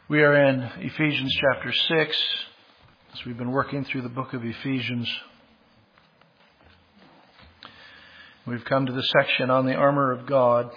We are in Ephesians chapter 6, as we've been working through the book of Ephesians. We've come to the section on the armor of God.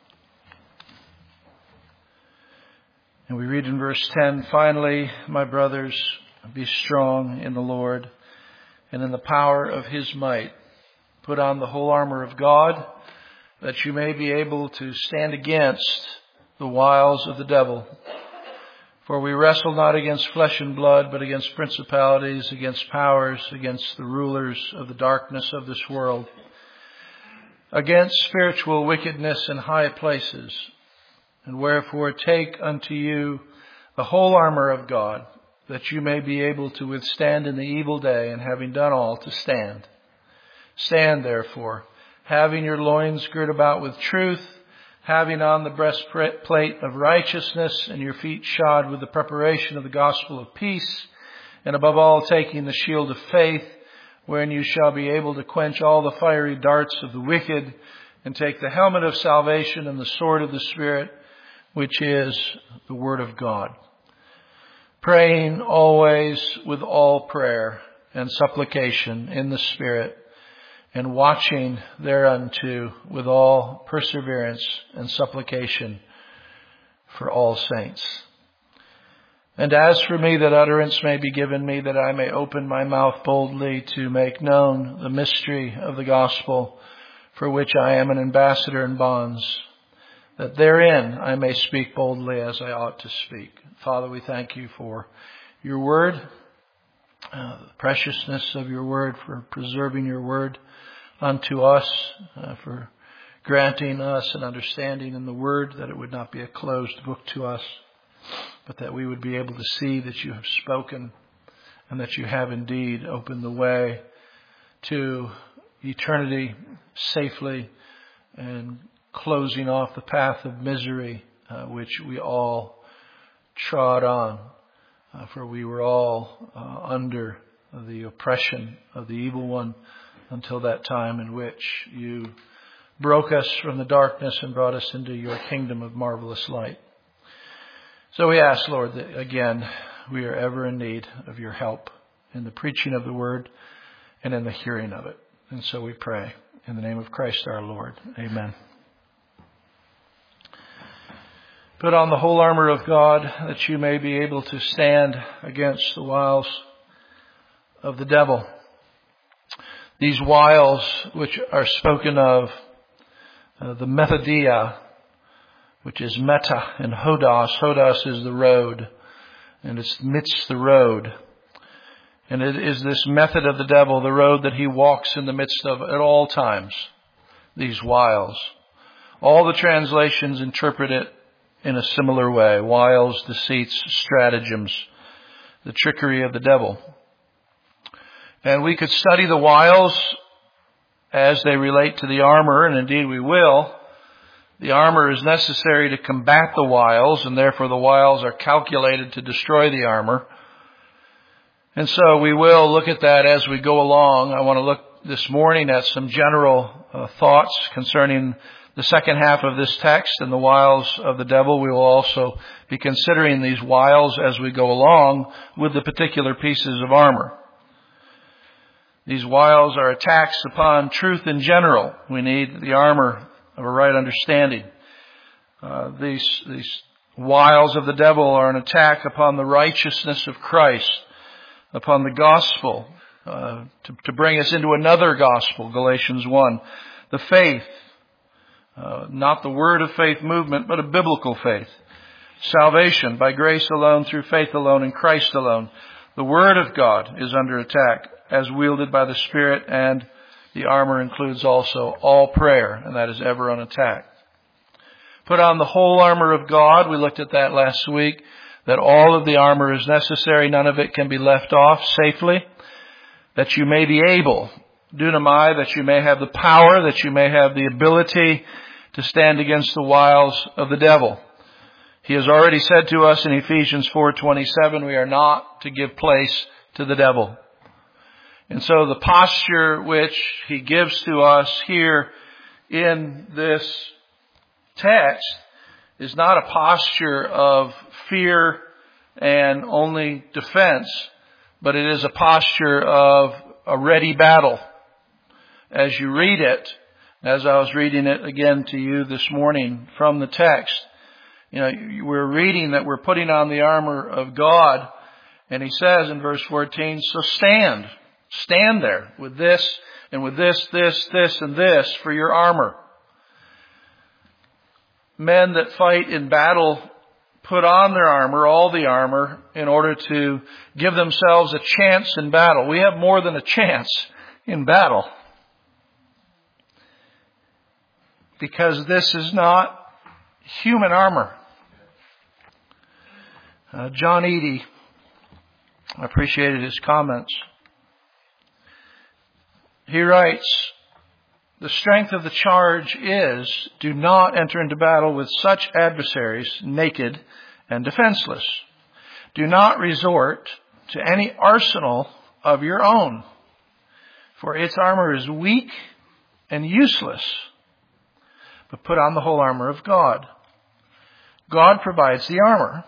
And we read in verse 10, "Finally, my brothers, be strong in the Lord and in the power of His might. Put on the whole armor of God, that you may be able to stand against the wiles of the devil. For we wrestle not against flesh and blood, but against principalities, against powers, against the rulers of the darkness of this world, against spiritual wickedness in high places. And wherefore take unto you the whole armor of God, that you may be able to withstand in the evil day, and having done all, to stand. Stand therefore, having your loins girt about with truth, having on the breastplate of righteousness, and your feet shod with the preparation of the gospel of peace, and above all taking the shield of faith, wherein you shall be able to quench all the fiery darts of the wicked, and take the helmet of salvation and the sword of the Spirit, which is the word of God. Praying always with all prayer and supplication in the Spirit, and watching thereunto with all perseverance and supplication for all saints. And as for me, that utterance may be given me, that I may open my mouth boldly to make known the mystery of the gospel, for which I am an ambassador in bonds, that therein I may speak boldly as I ought to speak." Father, we thank you for your word, the preciousness of your word, for preserving your word unto us, for granting us an understanding in the word, that it would not be a closed book to us, but that we would be able to see that you have spoken, and that you have indeed opened the way to eternity safely, and closing off the path of misery which we all trod on, for we were all under the oppression of the evil one, until that time in which you broke us from the darkness and brought us into your kingdom of marvelous light. So we ask, Lord, that again, we are ever in need of your help in the preaching of the word and in the hearing of it. And so we pray in the name of Christ our Lord. Amen. Put on the whole armor of God, that you may be able to stand against the wiles of the devil. These wiles which are spoken of, the methodia, which is meta, and hodos. Hodos is the road, and it's midst the road. And it is this method of the devil, the road that he walks in the midst of at all times, these wiles. All the translations interpret it in a similar way: wiles, deceits, stratagems, the trickery of the devil. And we could study the wiles as they relate to the armor, and indeed we will. The armor is necessary to combat the wiles, and therefore the wiles are calculated to destroy the armor. And so we will look at that as we go along. I want to look this morning at some general thoughts concerning the second half of this text and the wiles of the devil. We will also be considering these wiles as we go along with the particular pieces of armor. These wiles are attacks upon truth in general. We need the armor of a right understanding. These wiles of the devil are an attack upon the righteousness of Christ, upon the gospel, to bring us into another gospel, Galatians 1. The faith, not the word of faith movement, but a biblical faith. Salvation by grace alone, through faith alone, in Christ alone. The word of God is under attack, as wielded by the Spirit, and the armor includes also all prayer, and that is ever on attack. Put on the whole armor of God. We looked at that last week, that all of the armor is necessary. None of it can be left off safely. That you may be able, dunamai, that you may have the power, that you may have the ability to stand against the wiles of the devil. He has already said to us in Ephesians 4:27, we are not to give place to the devil. And so the posture which he gives to us here in this text is not a posture of fear and only defense, but it is a posture of a ready battle. As you read it, as I was reading it again to you this morning from the text, we're reading that we're putting on the armor of God, and he says in verse 14, so stand there with this and with this, and this for your armor. Men that fight in battle put on their armor, all the armor, in order to give themselves a chance in battle. We have more than a chance in battle, because this is not human armor. John Eadie, I appreciated his comments. He writes, the strength of the charge is, do not enter into battle with such adversaries, naked and defenseless. Do not resort to any arsenal of your own, for its armor is weak and useless. But put on the whole armor of God. God provides the armor.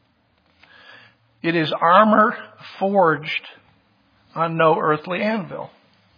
It is armor forged on no earthly anvil,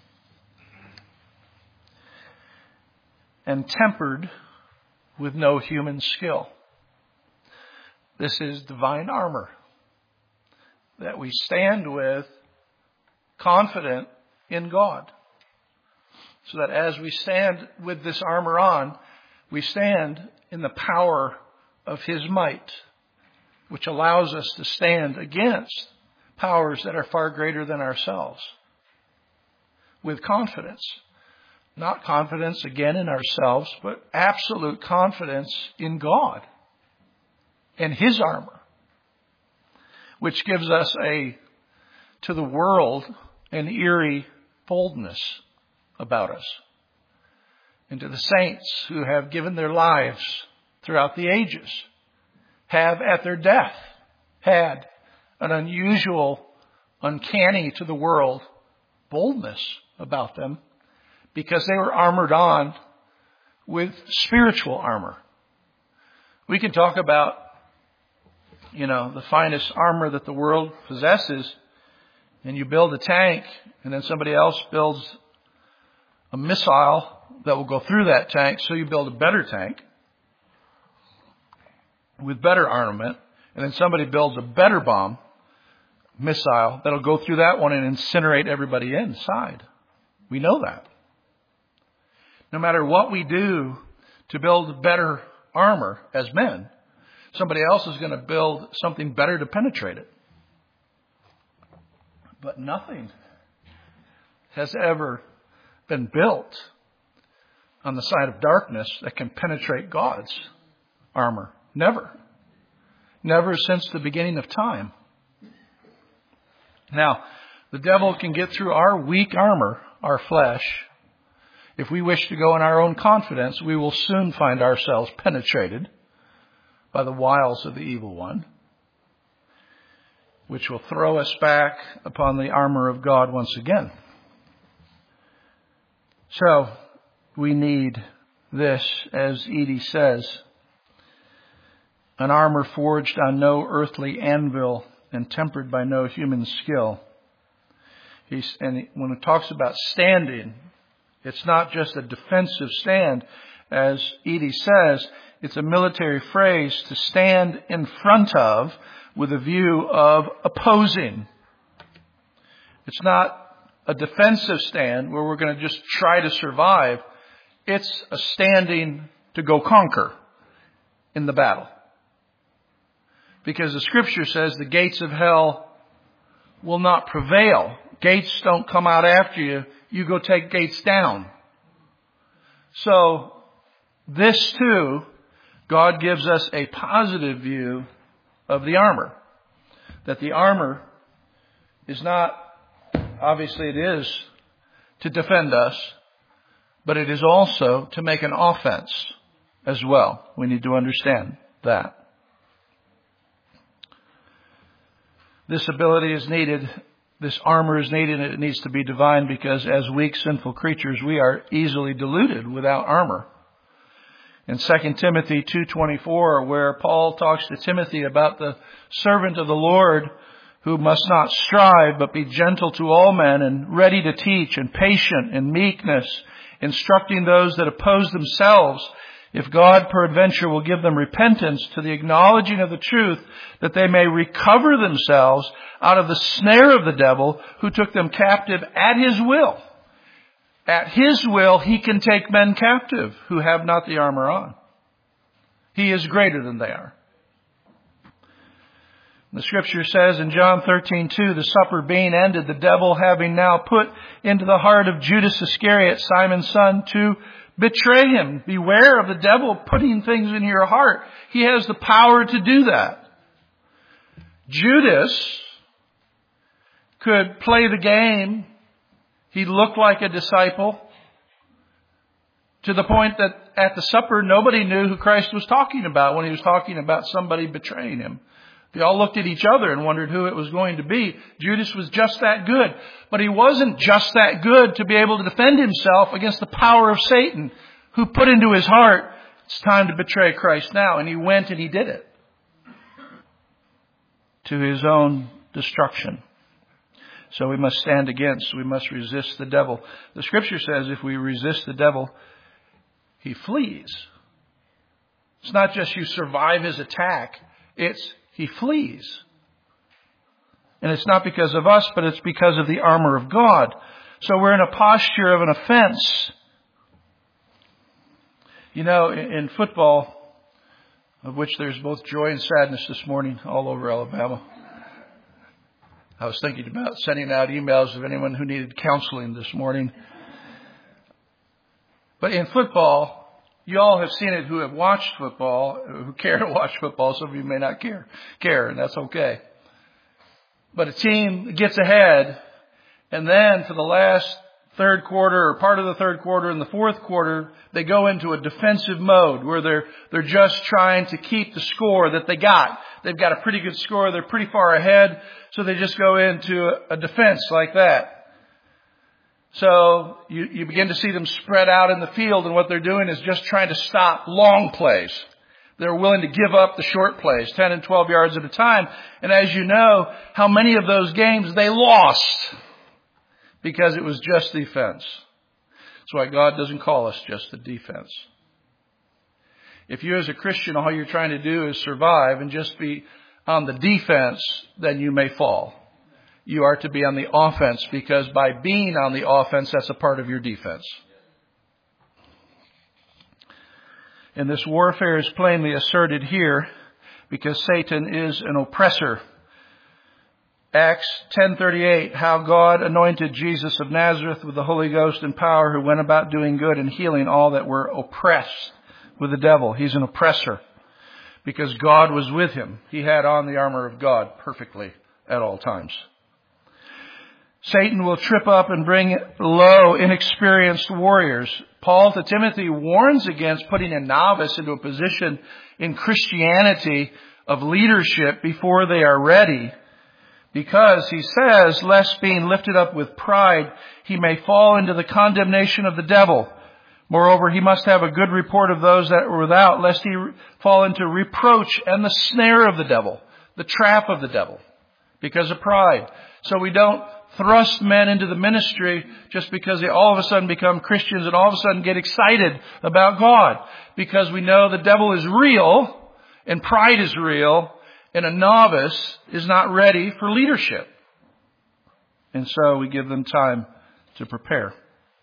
and tempered with no human skill. This is divine armor that we stand with, confident in God. So that as we stand with this armor on, we stand in the power of His might, which allows us to stand against powers that are far greater than ourselves with confidence. Not confidence, again, in ourselves, but absolute confidence in God and His armor, which gives us to the world, an eerie boldness about us. And to the saints who have given their lives throughout the ages, have at their death had an unusual, uncanny to the world boldness about them, because they were armored on with spiritual armor. We can talk about, the finest armor that the world possesses, and you build a tank, and then somebody else builds a missile that will go through that tank, so you build a better tank with better armament, and then somebody builds a better bomb missile that'll go through that one and incinerate everybody inside. We know that. No matter what we do to build better armor as men, somebody else is going to build something better to penetrate it. But nothing has ever been built on the side of darkness that can penetrate God's armor. Never. Never since the beginning of time. Now, the devil can get through our weak armor, our flesh. If we wish to go in our own confidence, we will soon find ourselves penetrated by the wiles of the evil one, which will throw us back upon the armor of God once again. So, we need this, as Eadie says, an armor forged on no earthly anvil and tempered by no human skill. And when it talks about standing, it's not just a defensive stand. As Eadie says, it's a military phrase to stand in front of with a view of opposing. It's not a defensive stand where we're going to just try to survive. It's a standing to go conquer in the battle. Because the Scripture says the gates of hell will not prevail. Gates don't come out after you. You go take gates down. So, this too, God gives us a positive view of the armor. That the armor is not, obviously it is to defend us, but it is also to make an offense as well. We need to understand that. This ability is needed. This armor is needed, and it needs to be divine, because as weak, sinful creatures, we are easily deluded without armor. In 2 Timothy 2:24, where Paul talks to Timothy about the servant of the Lord who must not strive, but be gentle to all men and ready to teach and patient in meekness, instructing those that oppose themselves, if God peradventure will give them repentance to the acknowledging of the truth, that they may recover themselves out of the snare of the devil who took them captive at his will. At his will, he can take men captive who have not the armor on. He is greater than they are. The scripture says in John 13:2, the supper being ended, the devil having now put into the heart of Judas Iscariot, Simon's son, to betray him. Beware of the devil putting things in your heart. He has the power to do that. Judas could play the game. He looked like a disciple to the point that at the supper, nobody knew who Christ was talking about when he was talking about somebody betraying him. They all looked at each other and wondered who it was going to be. Judas was just that good. But he wasn't just that good to be able to defend himself against the power of Satan, who put into his heart, it's time to betray Christ now. And he went and he did it to his own destruction. So we must stand against, we must resist the devil. The scripture says if we resist the devil, he flees. It's not just you survive his attack. It's he flees. And it's not because of us, but it's because of the armor of God. So we're in a posture of an offense. You know, in football, of which there's both joy and sadness this morning all over Alabama. I was thinking about sending out emails of anyone who needed counseling this morning. But in football, you all have seen it who have watched football, who care to watch football. Some of you may not care, and that's okay. But a team gets ahead, and then for the last third quarter or part of the third quarter and the fourth quarter, they go into a defensive mode where they're just trying to keep the score that they got. They've got a pretty good score. They're pretty far ahead. So they just go into a defense like that. So you begin to see them spread out in the field, and what they're doing is just trying to stop long plays. They're willing to give up the short plays, 10 and 12 yards at a time. And as you know, how many of those games they lost because it was just defense. That's why God doesn't call us just the defense. If you as a Christian, all you're trying to do is survive and just be on the defense, then you may fall. You are to be on the offense, because by being on the offense, that's a part of your defense. And this warfare is plainly asserted here because Satan is an oppressor. Acts 10:38, how God anointed Jesus of Nazareth with the Holy Ghost and power, who went about doing good and healing all that were oppressed with the devil. He's an oppressor because God was with him. He had on the armor of God perfectly at all times. Satan will trip up and bring low, inexperienced warriors. Paul to Timothy warns against putting a novice into a position in Christianity of leadership before they are ready, because he says, lest being lifted up with pride, he may fall into the condemnation of the devil. Moreover, he must have a good report of those that are without, lest he fall into reproach and the snare of the devil, the trap of the devil, because of pride. So we don't thrust men into the ministry just because they all of a sudden become Christians and all of a sudden get excited about God. Because we know the devil is real and pride is real, and a novice is not ready for leadership. And so we give them time to prepare.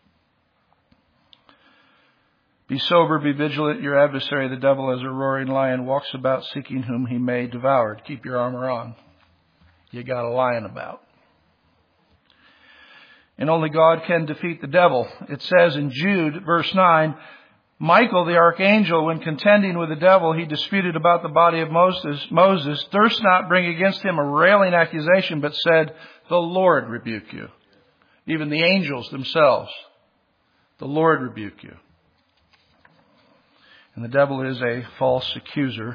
Be sober, be vigilant. Your adversary, the devil, as a roaring lion, walks about seeking whom he may devour. Keep your armor on. You got a lion about. And only God can defeat the devil. It says in Jude, verse 9, Michael, the archangel, when contending with the devil, he disputed about the body of Moses, durst not bring against him a railing accusation, but said, the Lord rebuke you. Even the angels themselves, the Lord rebuke you. And the devil is a false accuser.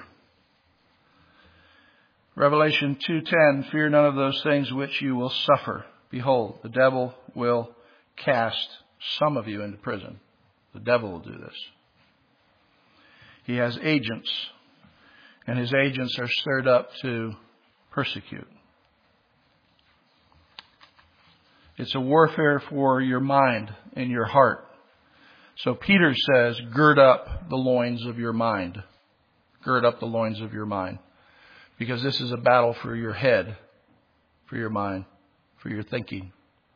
Revelation 2:10, fear none of those things which you will suffer. Behold, the devil will cast some of you into prison. The devil will do this. He has agents, and his agents are stirred up to persecute. It's a warfare for your mind and your heart. So Peter says, gird up the loins of your mind. Gird up the loins of your mind. Because this is a battle for your head, for your mind, for your thinking.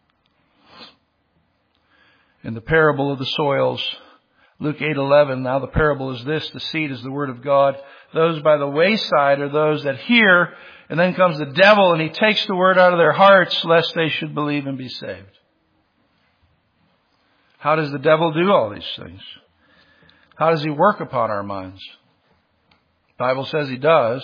In the parable of the soils, Luke 8:11, now the parable is this, the seed is the word of God. Those by the wayside are those that hear, and then comes the devil and he takes the word out of their hearts lest they should believe and be saved. How does the devil do all these things? How does he work upon our minds? The Bible says he does.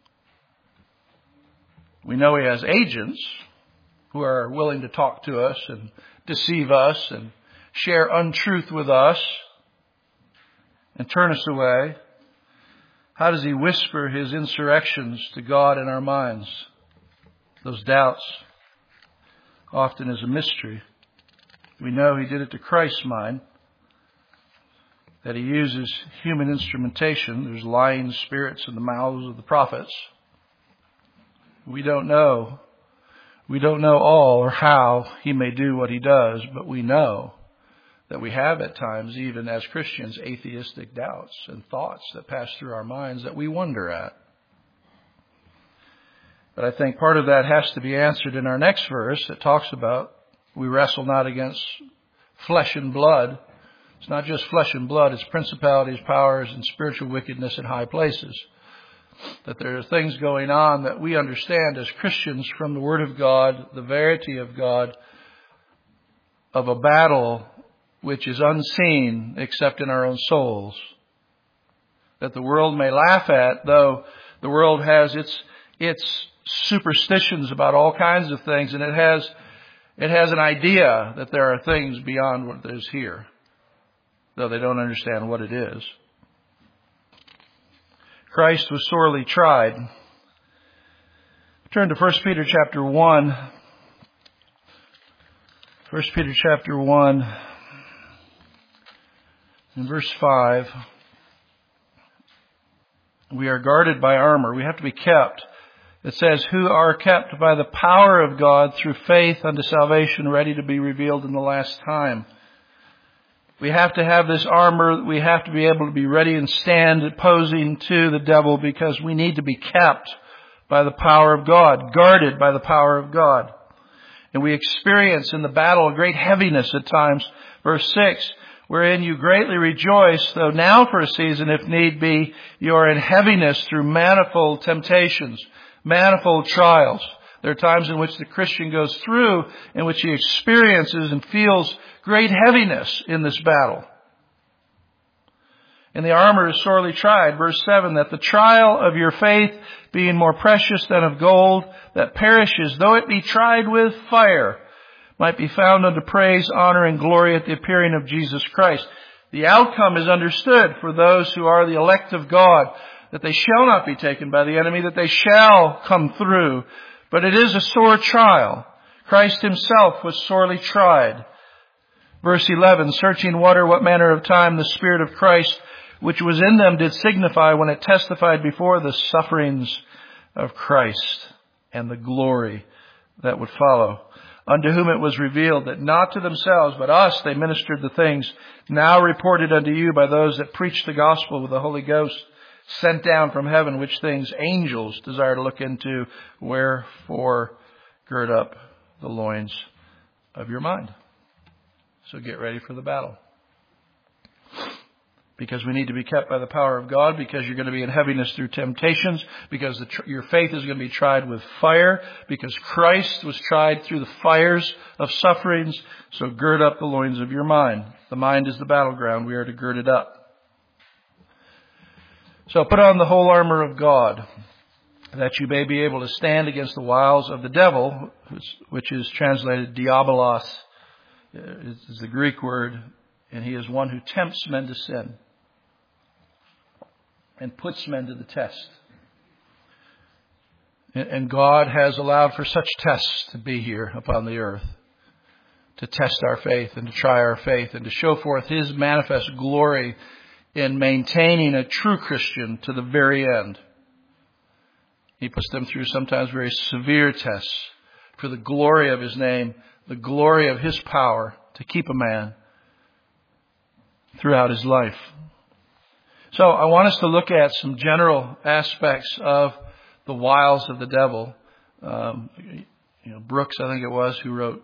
We know he has agents who are willing to talk to us and deceive us and share untruth with us and turn us away. How does he whisper his insurrections to God in our minds? Those doubts often is a mystery. We know he did it to Christ's mind, that he uses human instrumentation. There's lying spirits in the mouths of the prophets. We don't know. We don't know all or how he may do what he does, but we know that we have at times, even as Christians, atheistic doubts and thoughts that pass through our minds that we wonder at. But I think part of that has to be answered in our next verse that talks about we wrestle not against flesh and blood. It's not just flesh and blood, it's principalities, powers, and spiritual wickedness in high places. That there are things going on that we understand as Christians from the Word of God, the verity of God, of a battle which is unseen except in our own souls. That the world may laugh at, though the world has its superstitions about all kinds of things, and it has an idea that there are things beyond what is here, though they don't understand what it is. Christ was sorely tried. Turn to 1 Peter chapter 1. 1 Peter chapter 1 in verse 5. We are guarded by armor. We have to be kept. It says, who are kept by the power of God through faith unto salvation, ready to be revealed in the last time. We have to have this armor. We have to be able to be ready and stand opposing to the devil, because we need to be kept by the power of God, guarded by the power of God. And we experience in the battle a great heaviness at times. Verse 6, wherein you greatly rejoice, though now for a season, if need be, you are in heaviness through manifold temptations, manifold trials. There are times in which the Christian goes through, in which he experiences and feels great heaviness in this battle. And the armor is sorely tried. Verse 7, that the trial of your faith, being more precious than of gold, that perishes, though it be tried with fire, might be found unto praise, honor, and glory at the appearing of Jesus Christ. The outcome is understood for those who are the elect of God, that they shall not be taken by the enemy, that they shall come through. But it is a sore trial. Christ himself was sorely tried. Verse 11, searching what manner of time the Spirit of Christ, which was in them, did signify when it testified before the sufferings of Christ and the glory that would follow. Unto whom it was revealed that not to themselves, but us, they ministered the things now reported unto you by those that preach the gospel with the Holy Ghost, sent down from heaven, which things angels desire to look into. Wherefore, gird up the loins of your mind. So get ready for the battle. Because we need to be kept by the power of God, because you're going to be in heaviness through temptations, because your faith is going to be tried with fire, because Christ was tried through the fires of sufferings. So gird up the loins of your mind. The mind is the battleground. We are to gird it up. So put on the whole armor of God, that you may be able to stand against the wiles of the devil, which is translated diabolos, is the Greek word, and he is one who tempts men to sin and puts men to the test. And God has allowed for such tests to be here upon the earth, to test our faith and to try our faith and to show forth his manifest glory in maintaining a true Christian to the very end. He puts them through sometimes very severe tests for the glory of His name, the glory of His power to keep a man throughout his life. So I want us to look at some general aspects of the wiles of the devil. Brooks, I think it was, who wrote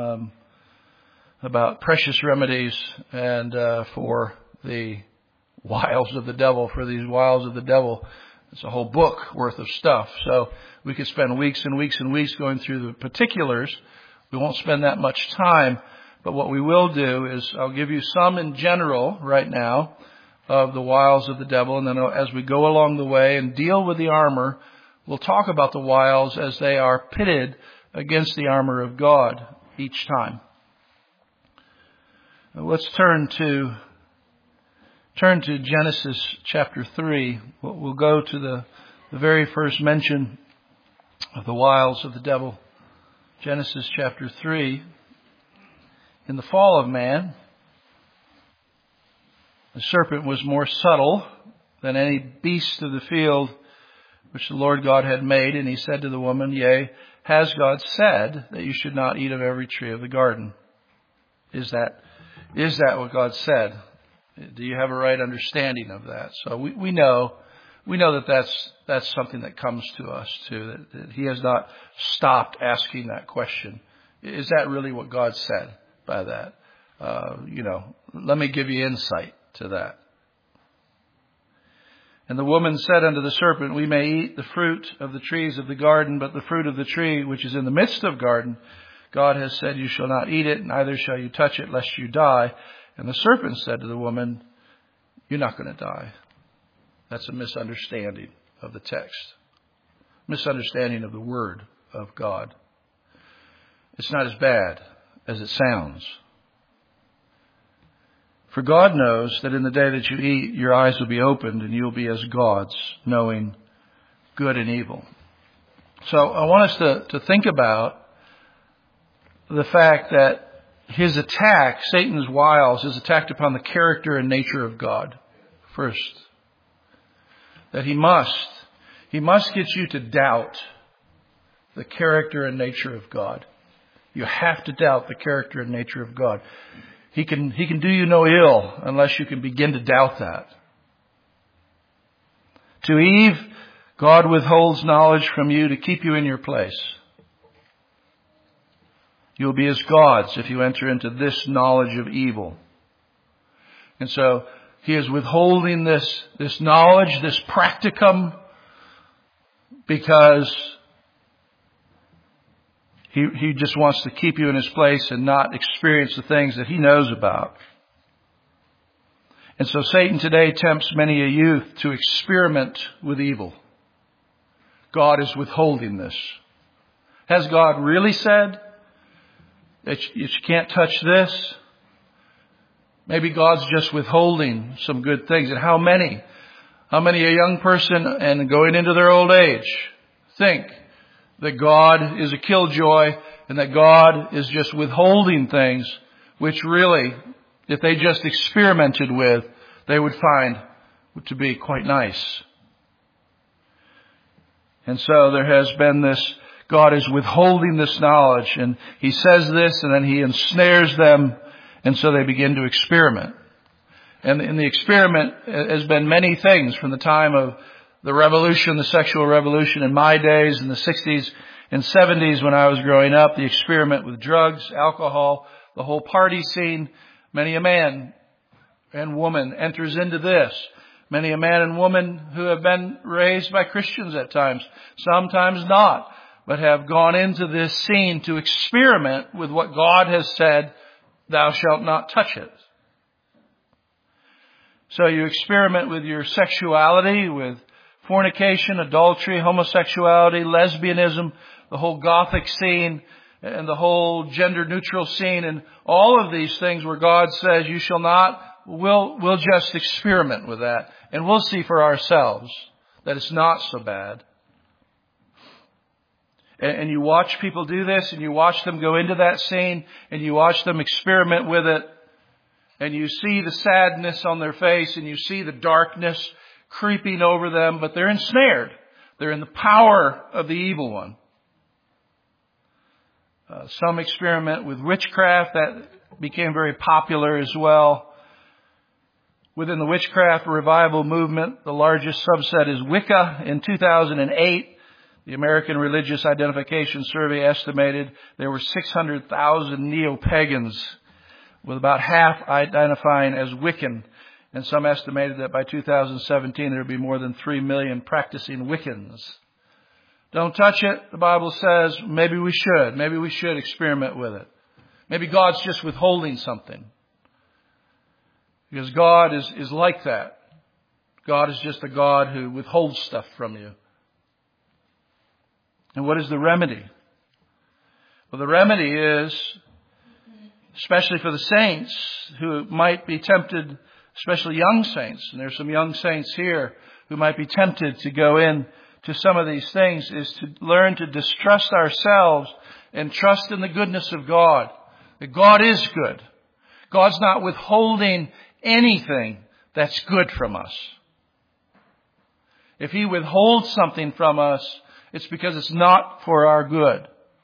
about precious remedies and for the wiles of the devil, for these wiles of the devil. It's a whole book worth of stuff. So we could spend weeks and weeks and weeks going through the particulars. We won't spend that much time. But what we will do is I'll give you some in general right now of the wiles of the devil. And then as we go along the way and deal with the armor, we'll talk about the wiles as they are pitted against the armor of God each time. Now let's turn to Genesis chapter 3. We'll go to the very first mention of the wiles of the devil. Genesis chapter 3. In the fall of man, the serpent was more subtle than any beast of the field which the Lord God had made. And he said to the woman, Yea, has God said that you should not eat of every tree of the garden? Is that what God said? Do you have a right understanding of that? So we know that that's something that comes to us too, that He has not stopped asking that question. Is that really what God said by that? Let me give you insight to that. And the woman said unto the serpent, We may eat the fruit of the trees of the garden, but the fruit of the tree which is in the midst of garden, God has said, You shall not eat it, neither shall you touch it, lest you die. And the serpent said to the woman, You're not going to die. That's a misunderstanding of the text. Misunderstanding of the Word of God. It's not as bad as it sounds. For God knows that in the day that you eat, your eyes will be opened and you'll be as gods, knowing good and evil. So I want us to think about the fact that his attack, Satan's wiles, is attacked upon the character and nature of God first. That he must get you to doubt the character and nature of God. You have to doubt the character and nature of God. He can do you no ill unless you can begin to doubt that. To Eve, God withholds knowledge from you to keep you in your place. You'll be as gods if you enter into this knowledge of evil. And so He is withholding this knowledge, this practicum, because He just wants to keep you in His place and not experience the things that He knows about. And so Satan today tempts many a youth to experiment with evil. God is withholding this. Has God really said that you can't touch this? Maybe God's just withholding some good things. And how many a young person and going into their old age think that God is a killjoy and that God is just withholding things which really, if they just experimented with, they would find to be quite nice. And so there has been this, God is withholding this knowledge, and He says this and then He ensnares them, and so they begin to experiment. And in the experiment has been many things from the time of the revolution, the sexual revolution in my days in the 60s and 70s when I was growing up, the experiment with drugs, alcohol, the whole party scene. Many a man and woman enters into this. Many a man and woman who have been raised by Christians at times, sometimes not, but have gone into this scene to experiment with what God has said, thou shalt not touch it. So you experiment with your sexuality, with fornication, adultery, homosexuality, lesbianism, the whole Gothic scene, and the whole gender-neutral scene, and all of these things where God says, you shall not, we'll just experiment with that. And we'll see for ourselves that it's not so bad. And you watch people do this, and you watch them go into that scene, and you watch them experiment with it, and you see the sadness on their face and you see the darkness creeping over them, but they're ensnared. They're in the power of the evil one. Some experiment with witchcraft. That became very popular as well. Within the witchcraft revival movement, the largest subset is Wicca. In 2008, the American Religious Identification Survey estimated there were 600,000 neo-pagans, with about half identifying as Wiccan. And some estimated that by 2017 there would be more than 3 million practicing Wiccans. Don't touch it, the Bible says. Maybe we should. Maybe we should experiment with it. Maybe God's just withholding something. Because God is like that. God is just a God who withholds stuff from you. And what is the remedy? Well, the remedy is, especially for the saints who might be tempted, especially young saints, and there's some young saints here who might be tempted to go in to some of these things, is to learn to distrust ourselves and trust in the goodness of God. That God is good. God's not withholding anything that's good from us. If He withholds something from us, it's because it's not for our good.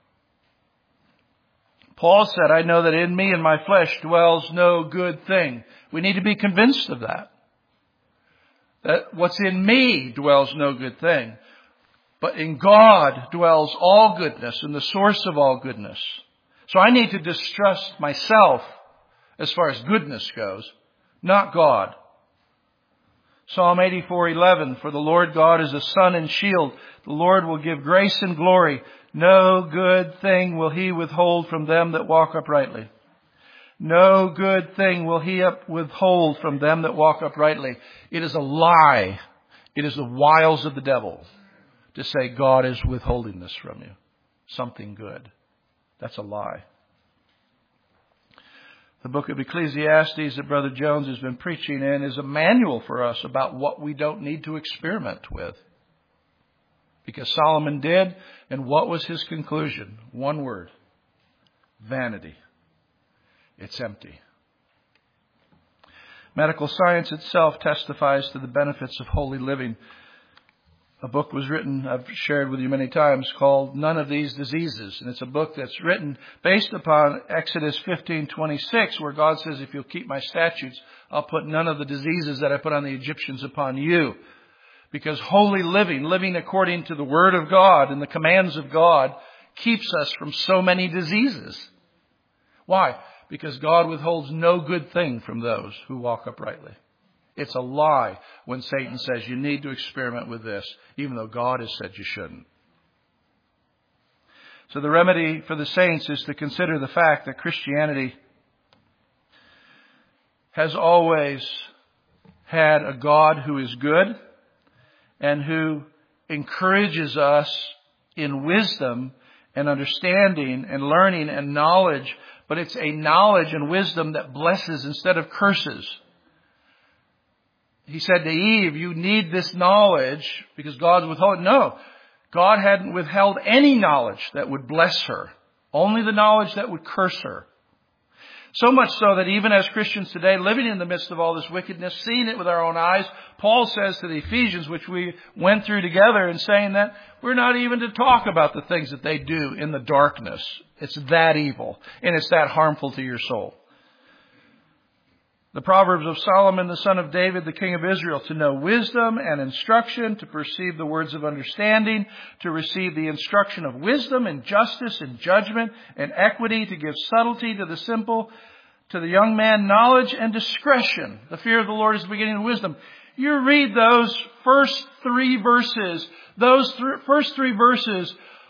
Paul said, I know that in me and my flesh dwells no good thing. We need to be convinced of that. That what's in me dwells no good thing. But in God dwells all goodness and the source of all goodness. So I need to distrust myself as far as goodness goes, not God. Psalm 84:11, for the Lord God is a sun and shield. The Lord will give grace and glory. No good thing will He withhold from them that walk uprightly. No good thing will He withhold from them that walk uprightly. It is a lie. It is the wiles of the devil to say God is withholding this from you. Something good. That's a lie. The book of Ecclesiastes that Brother Jones has been preaching in is a manual for us about what we don't need to experiment with. Because Solomon did, and what was his conclusion? One word. Vanity. It's empty. Medical science itself testifies to the benefits of holy living. A book was written, I've shared with you many times, called None of These Diseases. And it's a book that's written based upon Exodus 15:26, where God says, if you'll keep my statutes, I'll put none of the diseases that I put on the Egyptians upon you. Because holy living, living according to the Word of God and the commands of God, keeps us from so many diseases. Why? Because God withholds no good thing from those who walk uprightly. It's a lie when Satan says you need to experiment with this, even though God has said you shouldn't. So the remedy for the saints is to consider the fact that Christianity has always had a God who is good and who encourages us in wisdom and understanding and learning and knowledge. But it's a knowledge and wisdom that blesses instead of curses. He said to Eve, you need this knowledge because God's withholding. No, God hadn't withheld any knowledge that would bless her. Only the knowledge that would curse her. So much so that even as Christians today, living in the midst of all this wickedness, seeing it with our own eyes, Paul says to the Ephesians, which we went through together, and saying that we're not even to talk about the things that they do in the darkness. It's that evil, and it's that harmful to your soul. The Proverbs of Solomon, the son of David, the king of Israel, to know wisdom and instruction, to perceive the words of understanding, to receive the instruction of wisdom and justice and judgment and equity, to give subtlety to the simple, to the young man knowledge and discretion. The fear of the Lord is the beginning of wisdom. You read those first three verses. Those first three verses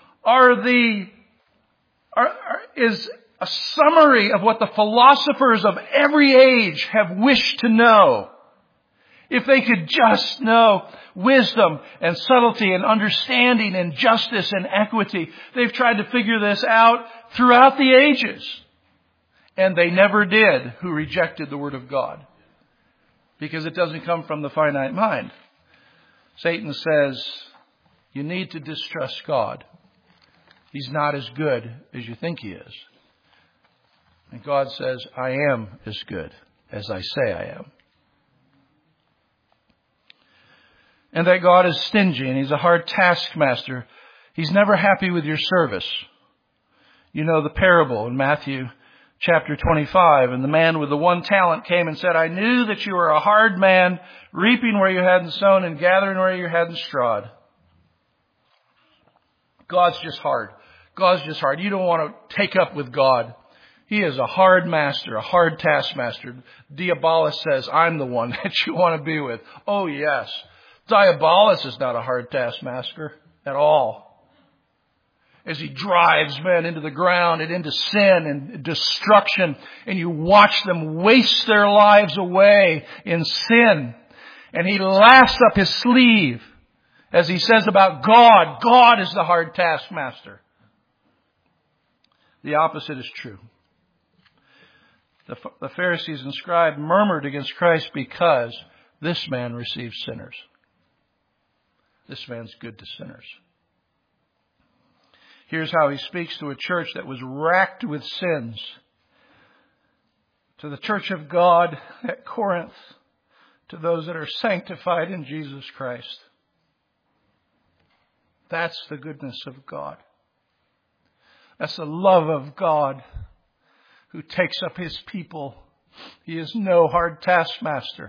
is a summary of what the philosophers of every age have wished to know. If they could just know wisdom and subtlety and understanding and justice and equity. They've tried to figure this out throughout the ages. And they never did, who rejected the Word of God. Because it doesn't come from the finite mind. Satan says, you need to distrust God. He's not as good as you think He is. And God says, I am as good as I say I am. And that God is stingy and He's a hard taskmaster. He's never happy with your service. You know the parable in Matthew chapter 25. And the man with the one talent came and said, I knew that you were a hard man, reaping where you hadn't sown and gathering where you hadn't strawed. God's just hard. God's just hard. You don't want to take up with God. He is a hard master, a hard taskmaster. Diabolus says, I'm the one that you want to be with. Oh, yes. Diabolus is not a hard taskmaster at all. As he drives men into the ground and into sin and destruction, and you watch them waste their lives away in sin. And he laughs up his sleeve as he says about God. God is the hard taskmaster. The opposite is true. The Pharisees and scribes murmured against Christ because this man receives sinners. This man's good to sinners. Here's how he speaks to a church that was racked with sins. To the church of God at Corinth. To those that are sanctified in Jesus Christ. That's the goodness of God. That's the love of God who takes up His people. He is no hard taskmaster.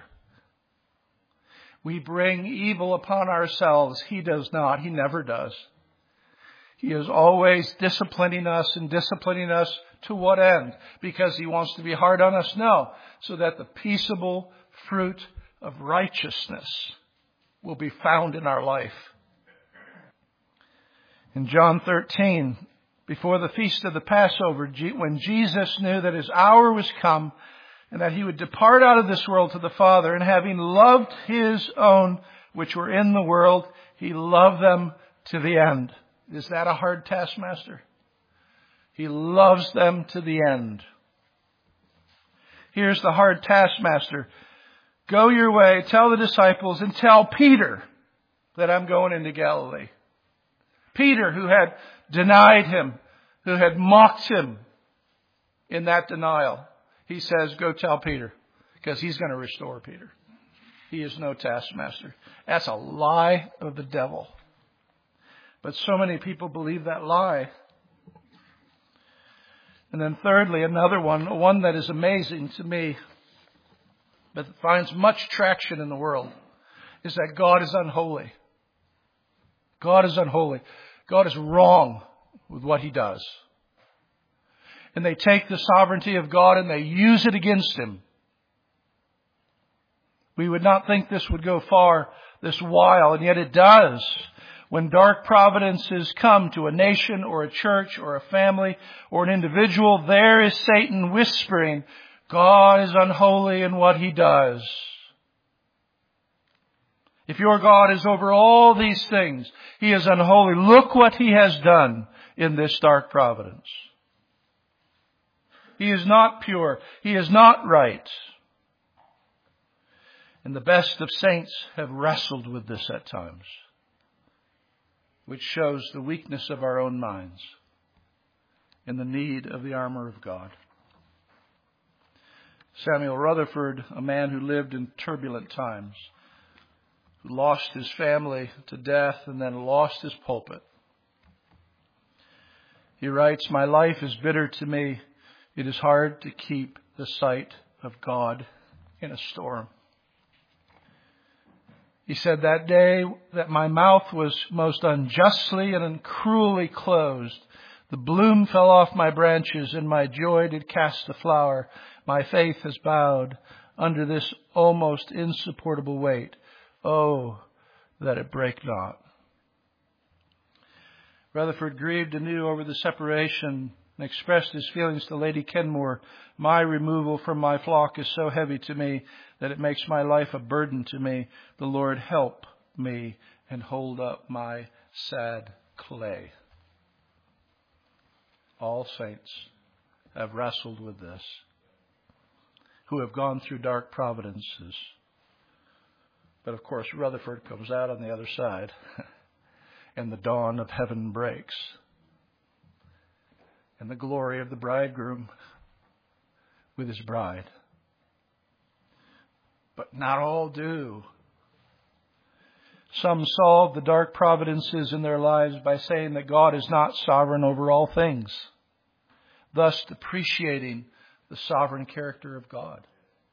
We bring evil upon ourselves. He does not. He never does. He is always disciplining us and disciplining us to what end? Because He wants to be hard on us? No. So that the peaceable fruit of righteousness will be found in our life. In John 13, before the feast of the Passover, when Jesus knew that His hour was come and that He would depart out of this world to the Father, and having loved His own which were in the world, He loved them to the end. Is that a hard taskmaster? He loves them to the end. Here's the hard taskmaster. Go your way, tell the disciples, and tell Peter that I'm going into Galilee. Peter, who had denied Him, who had mocked Him in that denial. He says, go tell Peter, because he's going to restore Peter. He is no taskmaster. That's a lie of the devil. But so many people believe that lie. And then thirdly, another one that is amazing to me, but finds much traction in the world, is that God is unholy. God is unholy. God is wrong with what He does. And they take the sovereignty of God and they use it against Him. We would not think this would go far this while, and yet it does. When dark providences come to a nation or a church or a family or an individual, there is Satan whispering, God is unholy in what he does. If your God is over all these things, He is unholy. Look what He has done in this dark providence. He is not pure. He is not right. And the best of saints have wrestled with this at times, which shows the weakness of our own minds and the need of the armor of God. Samuel Rutherford, a man who lived in turbulent times, who lost his family to death and then lost his pulpit. He writes, my life is bitter to me. It is hard to keep the sight of God in a storm. He said, that day that my mouth was most unjustly and cruelly closed, the bloom fell off my branches and my joy did cast the flower. My faith has bowed under this almost insupportable weight. Oh, that it break not. Rutherford grieved anew over the separation and expressed his feelings to Lady Kenmore. My removal from my flock is so heavy to me that it makes my life a burden to me. The Lord help me and hold up my sad clay. All saints have wrestled with this, who have gone through dark providences. But of course, Rutherford comes out on the other side and the dawn of heaven breaks. And the glory of the bridegroom with his bride. but not all do. Some solve the dark providences in their lives by saying that God is not sovereign over all things, thus depreciating the sovereign character of God.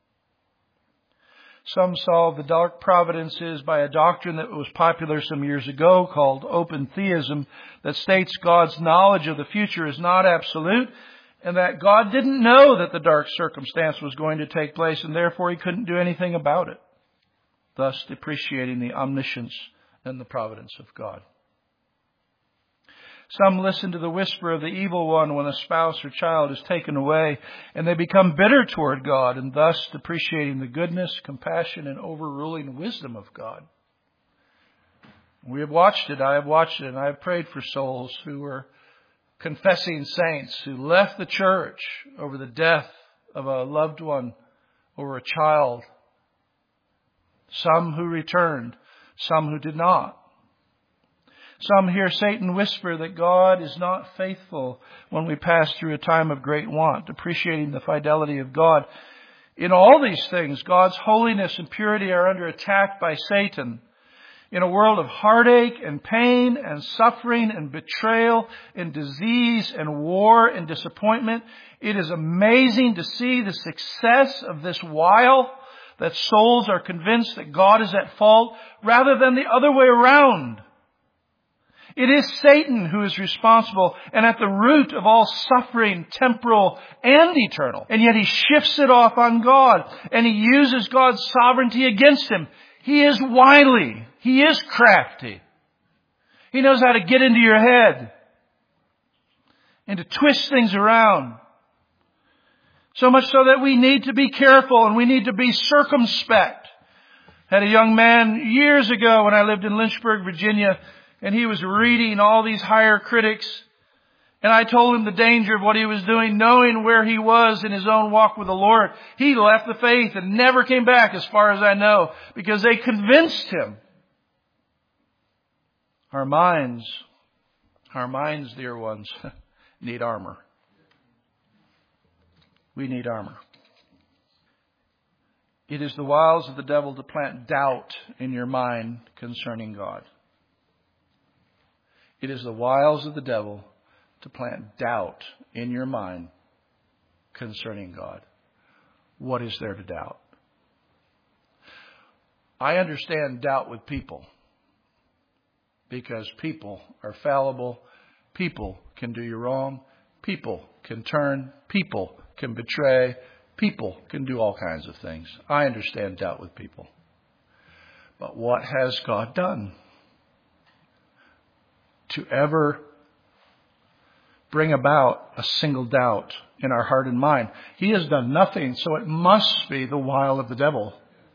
Some solve the dark providences by a doctrine that was popular some years ago called open theism, that states God's knowledge of the future is not absolute and that God didn't know that the dark circumstance was going to take place and therefore He couldn't do anything about it, thus depreciating the omniscience and the providence of God. Some listen to the whisper of the evil one when a spouse or child is taken away, and they become bitter toward God, and thus depreciating the goodness, compassion, and overruling wisdom of God. We have watched it. I have watched it, and I have prayed for souls who were confessing saints who left the church over the death of a loved one, over a child. Some who returned, some who did not. Some hear Satan whisper that God is not faithful when we pass through a time of great want, depreciating the fidelity of God. In all these things, God's holiness and purity are under attack by Satan. In a world of heartache and pain and suffering and betrayal and disease and war and disappointment, it is amazing to see the success of this while that souls are convinced that God is at fault rather than the other way around. It is Satan who is responsible and at the root of all suffering, temporal and eternal. And yet he shifts it off on God, and he uses God's sovereignty against him. He is wily. He is crafty. He knows how to get into your head and to twist things around. So much so that we need to be careful and we need to be circumspect. I had a young man years ago when I lived in Lynchburg, Virginia, and he was reading all these higher critics. And I told him the danger of what he was doing, knowing where he was in his own walk with the Lord. He left the faith and never came back as far as I know, because they convinced him. Our minds, dear ones, need armor. We need armor. It is the wiles of the devil to plant doubt in your mind concerning God. It is the wiles of the devil to plant doubt in your mind concerning God. What is there to doubt? I understand doubt with people, because people are fallible. People can do you wrong. People can turn. People can betray. People can do all kinds of things. I understand doubt with people. But what has God done to ever bring about a single doubt in our heart and mind? He has done nothing, so it must be the wile of the devil.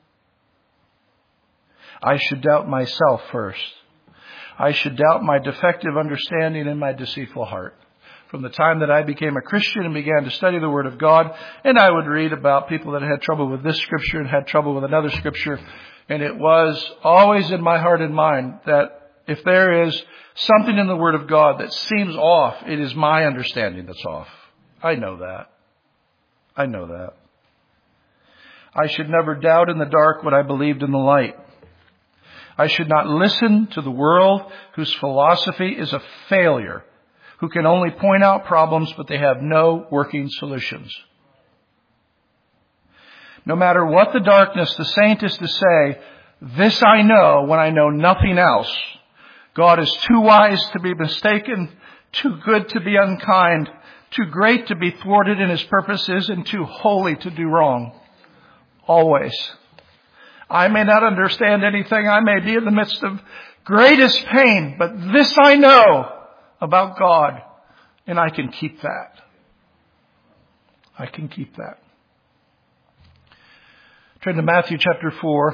I should doubt myself first. I should doubt my defective understanding and my deceitful heart. From the time that I became a Christian and began to study the Word of God, and I would read about people that had trouble with this Scripture and had trouble with another Scripture, and it was always in my heart and mind that if there is something in the Word of God that seems off, it is my understanding that's off. I know that. I should never doubt in the dark what I believed in the light. I should not listen to the world whose philosophy is a failure, who can only point out problems, but they have no working solutions. No matter what the darkness, the saint is to say, this I know when I know nothing else. God is too wise to be mistaken, too good to be unkind, too great to be thwarted in His purposes, and too holy to do wrong. Always. I may not understand anything. I may be in the midst of greatest pain, but this I know about God, and I can keep that. I can keep that. Turn to Matthew chapter 4.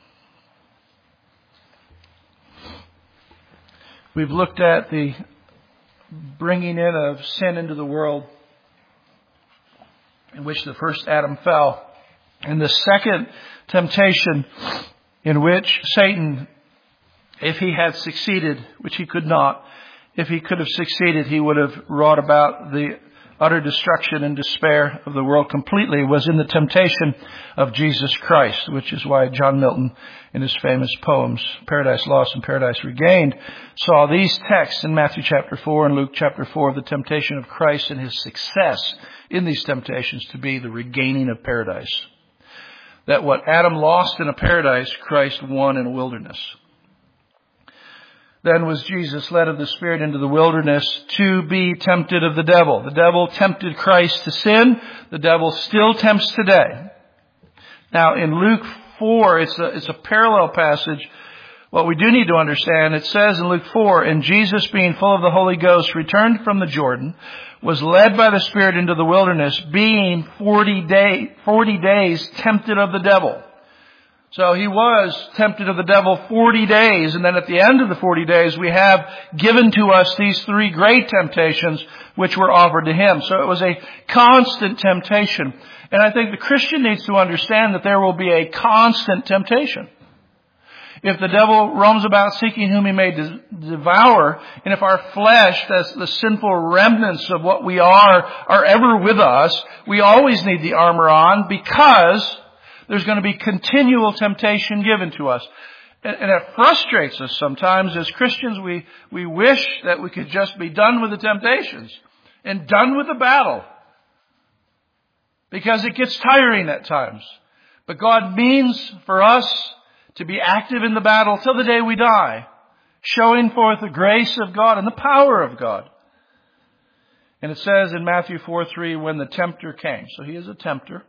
We've looked at the bringing in of sin into the world, in which the first Adam fell, and the second temptation in which Satan, if he had succeeded, which he could not, if he could have succeeded, he would have wrought about the utter destruction and despair of the world completely was in the temptation of Jesus Christ, which is why John Milton, in his famous poems, Paradise Lost and Paradise Regained, saw these texts in Matthew chapter 4 and Luke chapter 4 of the temptation of Christ and his success in these temptations to be the regaining of paradise. That what Adam lost in a paradise, Christ won in a wilderness. Then was Jesus led of the Spirit into the wilderness to be tempted of the devil. The devil tempted Christ to sin. The devil still tempts today. Now in Luke 4, it's a parallel passage. What we do need to understand, it says in Luke 4, and Jesus being full of the Holy Ghost returned from the Jordan, was led by the Spirit into the wilderness, being 40 days tempted of the devil. So he was tempted of the devil 40 days, and then at the end of the 40 days we have given to us these three great temptations which were offered to him. So it was a constant temptation. And I think the Christian needs to understand that there will be a constant temptation. If the devil roams about seeking whom he may devour, and if our flesh, that's the sinful remnants of what we are ever with us, we always need the armor on, because there's going to be continual temptation given to us. And it frustrates us sometimes as Christians. We wish that we could just be done with the temptations and done with the battle, because it gets tiring at times. But God means for us to be active in the battle till the day we die, showing forth the grace of God and the power of God. And it says in Matthew 4:3, when the tempter came. So he is a tempter.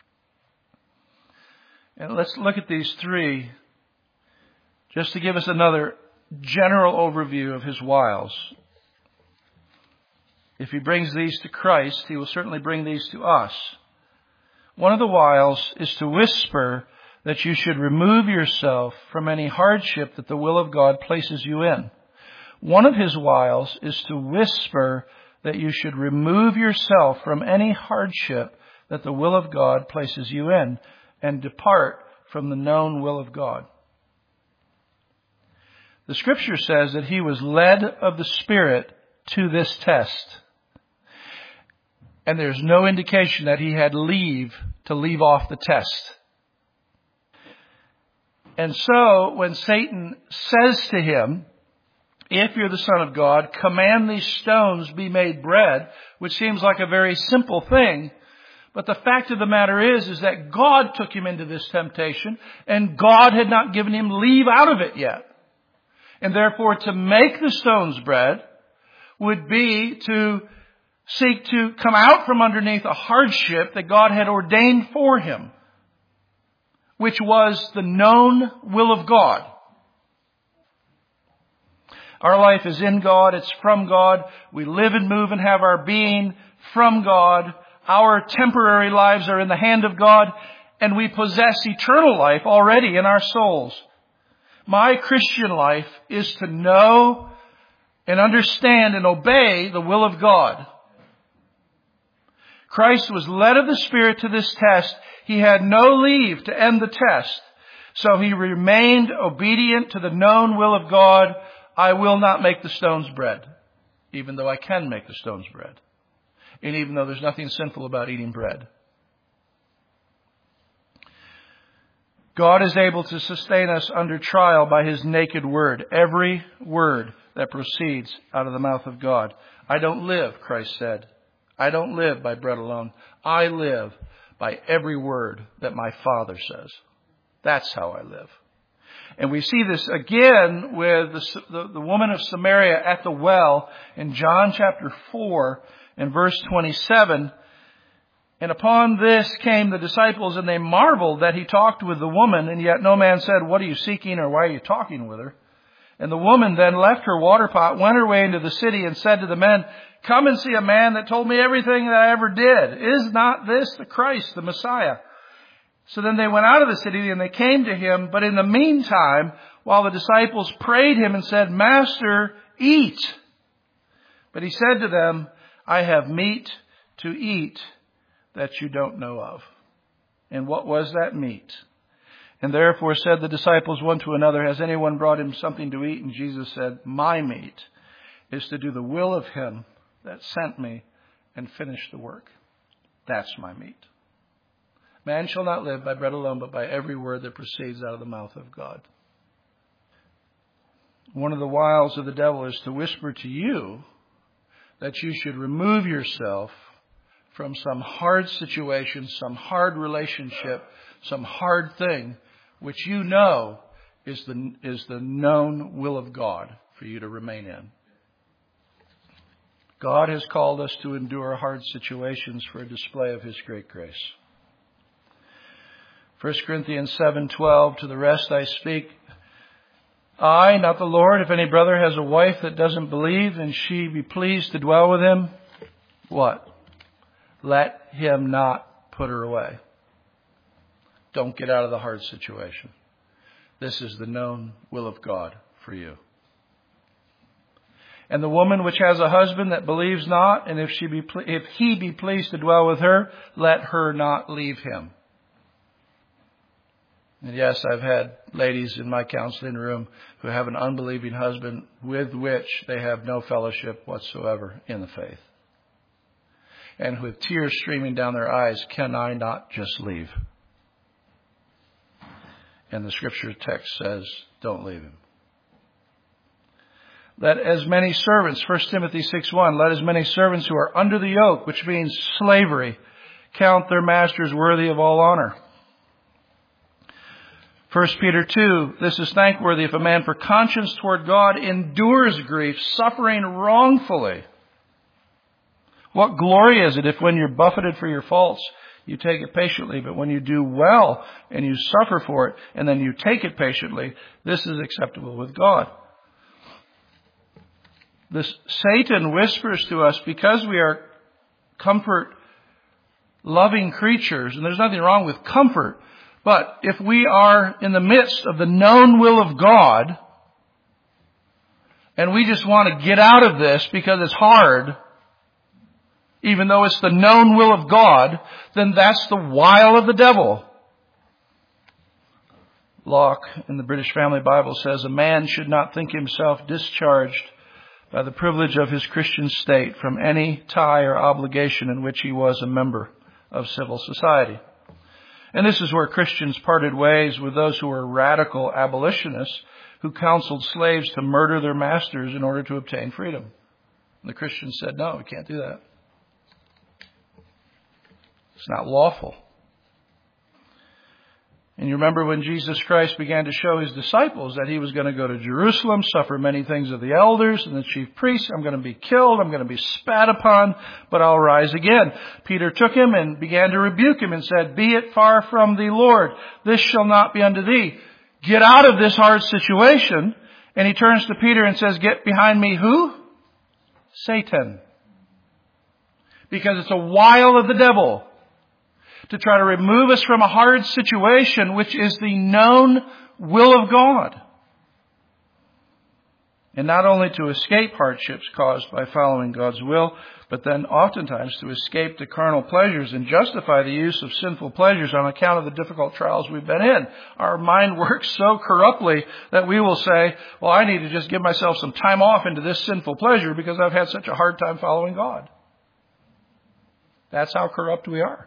And let's look at these three just to give us another general overview of his wiles. If he brings these to Christ, he will certainly bring these to us. One of the wiles is to whisper that you should remove yourself from any hardship that the will of God places you in. One of his wiles is to whisper that you should remove yourself from any hardship that the will of God places you in, and depart from the known will of God. The Scripture says that he was led of the Spirit to this test. And there's no indication that he had leave to leave off the test. And so when Satan says to him, if you're the Son of God, command these stones be made bread, which seems like a very simple thing. But the fact of the matter is that God took him into this temptation, and God had not given him leave out of it yet. And therefore, to make the stones bread would be to seek to come out from underneath a hardship that God had ordained for him, which was the known will of God. Our life is in God. It's from God. We live and move and have our being from God. Our temporary lives are in the hand of God, and we possess eternal life already in our souls. My Christian life is to know and understand and obey the will of God. Christ was led of the Spirit to this test. He had no leave to end the test. So he remained obedient to the known will of God. I will not make the stones bread, even though I can make the stones bread. And even though there's nothing sinful about eating bread. God is able to sustain us under trial by his naked word. Every word that proceeds out of the mouth of God. I don't live, Christ said. I don't live by bread alone. I live by every word that my Father says. That's how I live. And we see this again with the woman of Samaria at the well in John chapter 4 and verse 27. And upon this came the disciples, and they marveled that he talked with the woman, and yet no man said, what are you seeking, or why are you talking with her? And the woman then left her water pot, went her way into the city, and said to the men, come and see a man that told me everything that I ever did. Is not this the Christ, the Messiah? So then they went out of the city, and they came to him. But in the meantime, while the disciples prayed him and said, Master, eat. But he said to them, I have meat to eat that you don't know of. And what was that meat? And therefore said the disciples one to another, has anyone brought him something to eat? And Jesus said, my meat is to do the will of him that sent me and finish the work. That's my meat. Man shall not live by bread alone, but by every word that proceeds out of the mouth of God. One of the wiles of the devil is to whisper to you that you should remove yourself from some hard situation, some hard relationship, some hard thing, which you know is the known will of God for you to remain in. God has called us to endure hard situations for a display of His great grace. 1 Corinthians 7:12, to the rest I speak, I, not the Lord, if any brother has a wife that doesn't believe and she be pleased to dwell with him, what? Let him not put her away. Don't get out of the hard situation. This is the known will of God for you. And the woman which has a husband that believes not, and if he be pleased to dwell with her, let her not leave him. And yes, I've had ladies in my counseling room who have an unbelieving husband with which they have no fellowship whatsoever in the faith. And with tears streaming down their eyes, can I not just leave? And the scripture text says, don't leave him. Let as many servants, 1 Timothy 6:1, let as many servants who are under the yoke, which means slavery, count their masters worthy of all honor. 1 Peter 2, this is thankworthy if a man for conscience toward God endures grief, suffering wrongfully. What glory is it if when you're buffeted for your faults, you take it patiently, but when you do well and you suffer for it and then you take it patiently, this is acceptable with God. Satan whispers to us because we are comfort-loving creatures, and there's nothing wrong with comfort, but if we are in the midst of the known will of God, and we just want to get out of this because it's hard, even though it's the known will of God, then that's the wile of the devil. Locke in the British Family Bible says, a man should not think himself discharged by the privilege of his Christian state from any tie or obligation in which he was a member of civil society. And this is where Christians parted ways with those who were radical abolitionists who counseled slaves to murder their masters in order to obtain freedom. And the Christians said, no, we can't do that. It's not lawful. And you remember when Jesus Christ began to show His disciples that He was going to go to Jerusalem, suffer many things of the elders and the chief priests. I'm going to be killed. I'm going to be spat upon, but I'll rise again. Peter took him and began to rebuke him and said, be it far from thee, Lord. This shall not be unto thee. Get out of this hard situation. And he turns to Peter and says, get behind me who? Satan. Because it's a wile of the devil to try to remove us from a hard situation, which is the known will of God. And not only to escape hardships caused by following God's will, but then oftentimes to escape the carnal pleasures and justify the use of sinful pleasures on account of the difficult trials we've been in. Our mind works so corruptly that we will say, well, I need to just give myself some time off into this sinful pleasure because I've had such a hard time following God. That's how corrupt we are.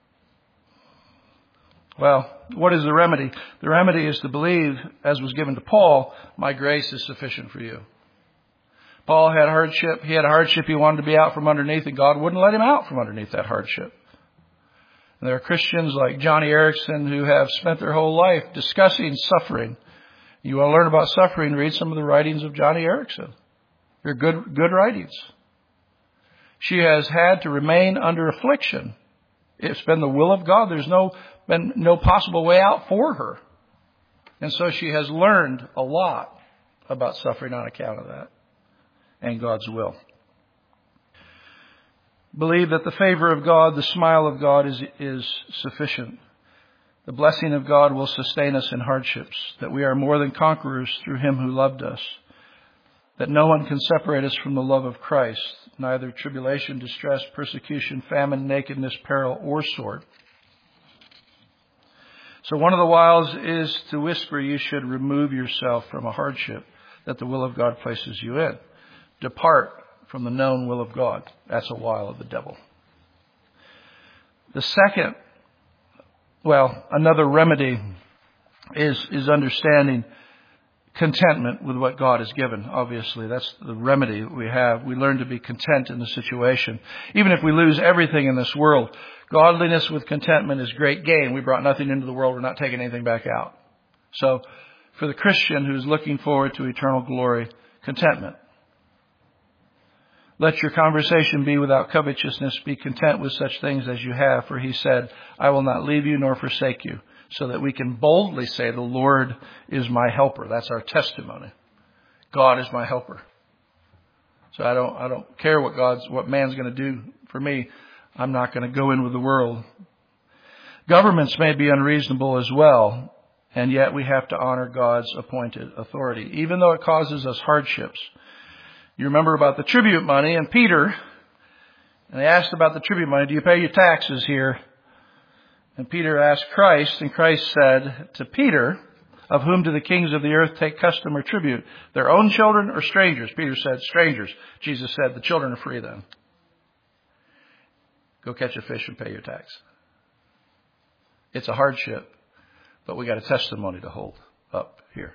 Well, what is the remedy? The remedy is to believe, as was given to Paul, my grace is sufficient for you. Paul had hardship. He had a hardship he wanted to be out from underneath, and God wouldn't let him out from underneath that hardship. And there are Christians like Johnny Erickson who have spent their whole life discussing suffering. You want to learn about suffering, read some of the writings of Johnny Erickson. They're good writings. She has had to remain under affliction. It's been the will of God. There's been no possible way out for her. And so she has learned a lot about suffering on account of that and God's will. Believe that the favor of God, the smile of God is sufficient. The blessing of God will sustain us in hardships, that we are more than conquerors through Him who loved us, that no one can separate us from the love of Christ, neither tribulation, distress, persecution, famine, nakedness, peril, or sword. So one of the wiles is to whisper you should remove yourself from a hardship that the will of God places you in. Depart from the known will of God. That's a wile of the devil. The second, another remedy is understanding contentment with what God has given. Obviously, that's the remedy we have. We learn to be content in the situation. Even if we lose everything in this world, godliness with contentment is great gain. We brought nothing into the world. We're not taking anything back out. So for the Christian who's looking forward to eternal glory, contentment. Let your conversation be without covetousness. Be content with such things as you have. For he said, I will not leave you nor forsake you. So that we can boldly say, the Lord is my helper. That's our testimony. God is my helper. So I don't care what man's going to do for me. I'm not going to go in with the world. Governments may be unreasonable as well, and yet we have to honor God's appointed authority, even though it causes us hardships. You remember about the tribute money and Peter, and they asked about the tribute money, do you pay your taxes here? And Peter asked Christ, and Christ said to Peter, of whom do the kings of the earth take custom or tribute? Their own children or strangers? Peter said, strangers. Jesus said, the children are free then. Go catch a fish and pay your tax. It's a hardship, but we got a testimony to hold up here.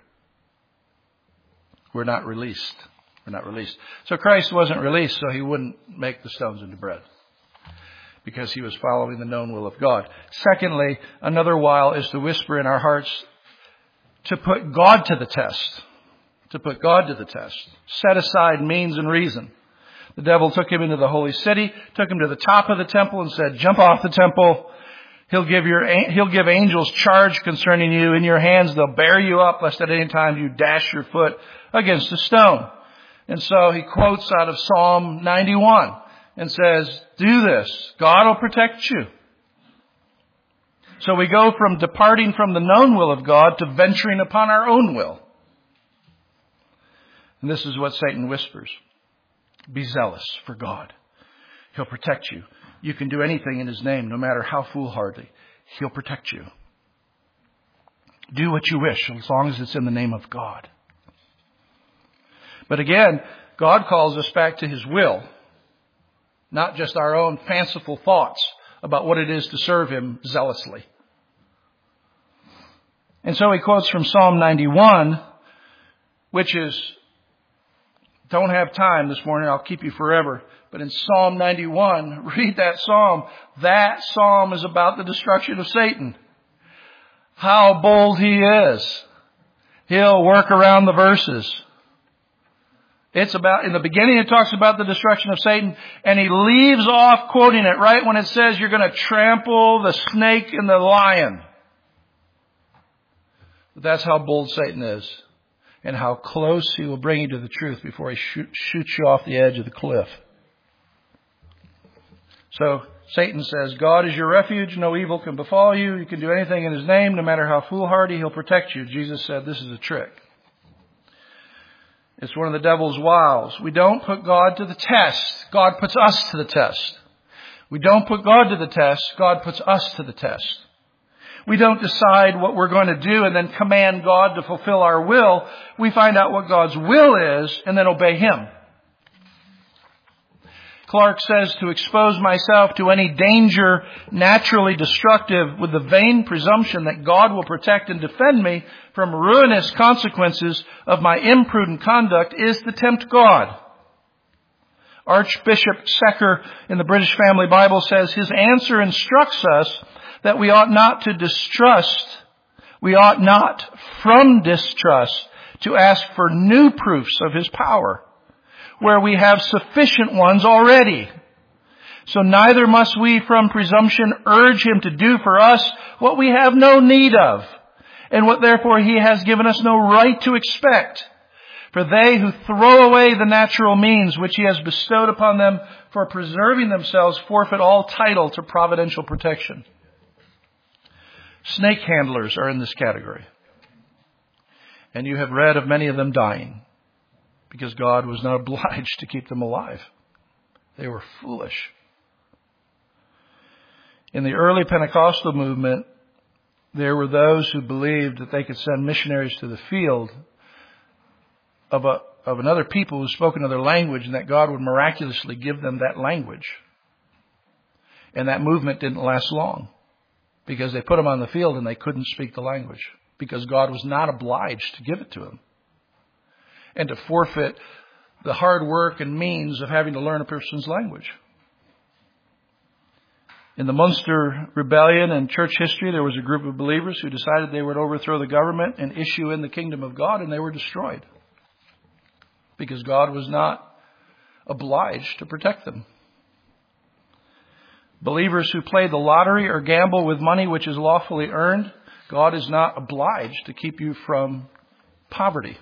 We're not released. We're not released. So Christ wasn't released so he wouldn't make the stones into bread, because he was following the known will of God. Secondly, another wile is to whisper in our hearts to put God to the test. To put God to the test. Set aside means and reason. The devil took him into the holy city, took him to the top of the temple and said, jump off the temple. He'll give angels charge concerning you. In your hands they'll bear you up, lest at any time you dash your foot against a stone. And so he quotes out of Psalm 91. And says, do this. God will protect you. So we go from departing from the known will of God to venturing upon our own will. And this is what Satan whispers. Be zealous for God. He'll protect you. You can do anything in his name, no matter how foolhardy. He'll protect you. Do what you wish, as long as it's in the name of God. But again, God calls us back to his will. Not just our own fanciful thoughts about what it is to serve him zealously. And so he quotes from Psalm 91, which is, don't have time this morning, I'll keep you forever. But in Psalm 91, read that psalm. That psalm is about the destruction of Satan. How bold he is. He'll work around the verses. It's about, in the beginning it talks about the destruction of Satan, and he leaves off quoting it right when it says you're going to trample the snake and the lion. But that's how bold Satan is, and how close he will bring you to the truth before he shoots you off the edge of the cliff. So Satan says, God is your refuge, no evil can befall you. You can do anything in his name, no matter how foolhardy, he'll protect you. Jesus said this is a trick. It's one of the devil's wiles. We don't put God to the test. God puts us to the test. We don't put God to the test. God puts us to the test. We don't decide what we're going to do and then command God to fulfill our will. We find out what God's will is and then obey him. Clark says, to expose myself to any danger naturally destructive with the vain presumption that God will protect and defend me from ruinous consequences of my imprudent conduct is to tempt God. Archbishop Secker in the British Family Bible says his answer instructs us that we ought not to distrust, we ought not from distrust to ask for new proofs of his power, where we have sufficient ones already. So neither must we from presumption urge him to do for us what we have no need of, and what therefore he has given us no right to expect. For they who throw away the natural means which he has bestowed upon them for preserving themselves forfeit all title to providential protection. Snake handlers are in this category. And you have read of many of them dying, because God was not obliged to keep them alive. They were foolish. In the early Pentecostal movement, there were those who believed that they could send missionaries to the field of of another people who spoke another language, and that God would miraculously give them that language. And that movement didn't last long because they put them on the field and they couldn't speak the language because God was not obliged to give it to them and to forfeit the hard work and means of having to learn a person's language. In the Munster Rebellion and church history, there was a group of believers who decided they would overthrow the government and issue in the kingdom of God, and they were destroyed because God was not obliged to protect them. Believers who play the lottery or gamble with money which is lawfully earned, God is not obliged to keep you from poverty.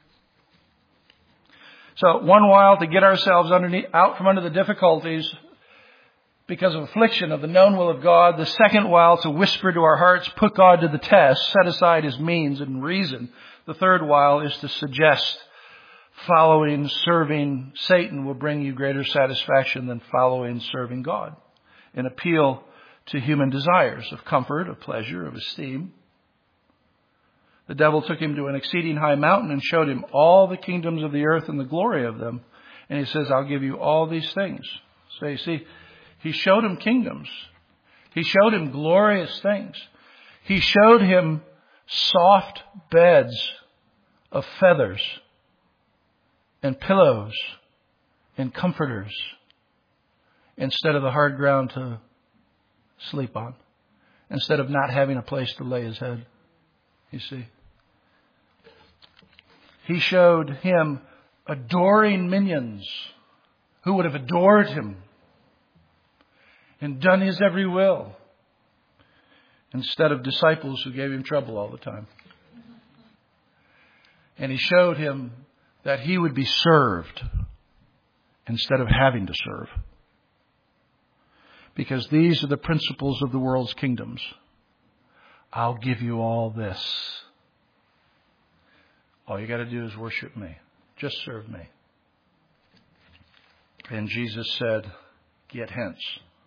So one while to get ourselves out from under the difficulties because of affliction of the known will of God. The second while to whisper to our hearts, put God to the test, set aside his means and reason. The third while is to suggest following, serving Satan will bring you greater satisfaction than following, serving God. An appeal to human desires of comfort, of pleasure, of esteem. The devil took him to an exceeding high mountain and showed him all the kingdoms of the earth and the glory of them. And he says, I'll give you all these things. So you see, he showed him kingdoms. He showed him glorious things. He showed him soft beds of feathers and pillows and comforters instead of the hard ground to sleep on, instead of not having a place to lay his head. You see, he showed him adoring minions who would have adored him and done his every will, instead of disciples who gave him trouble all the time. And he showed him that he would be served instead of having to serve. Because these are the principles of the world's kingdoms. I'll give you all this. All you got to do is worship me. Just serve me. And Jesus said, get hence.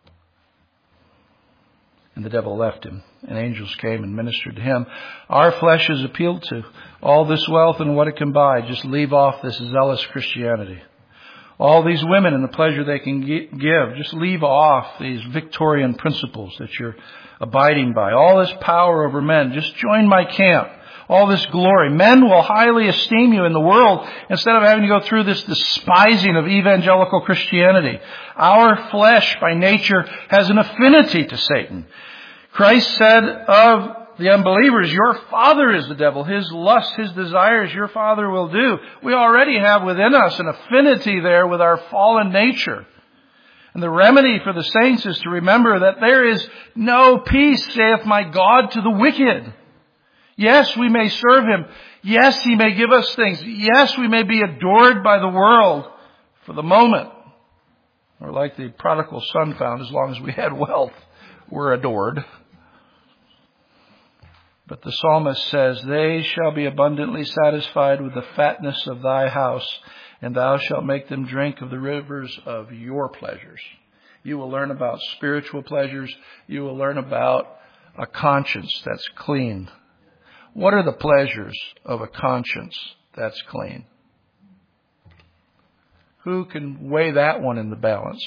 And the devil left him, and angels came and ministered to him. Our flesh is appealed to. All this wealth and what it can buy, just leave off this zealous Christianity. All these women and the pleasure they can give, just leave off these Victorian principles that you're abiding by. All this power over men, just join my camp. All this glory. Men will highly esteem you in the world instead of having to go through this despising of evangelical Christianity. Our flesh by nature has an affinity to Satan. Christ said of the unbelievers, your father is the devil. His lust, his desires, your father will do. We already have within us an affinity there with our fallen nature. And the remedy for the saints is to remember that there is no peace, saith my God, to the wicked. Yes, we may serve him. Yes, he may give us things. Yes, we may be adored by the world for the moment. Or like the prodigal son found, as long as we had wealth, we're adored. But the psalmist says, they shall be abundantly satisfied with the fatness of thy house, and thou shalt make them drink of the rivers of your pleasures. You will learn about spiritual pleasures. You will learn about a conscience that's clean. What are the pleasures of a conscience that's clean? Who can weigh that one in the balance?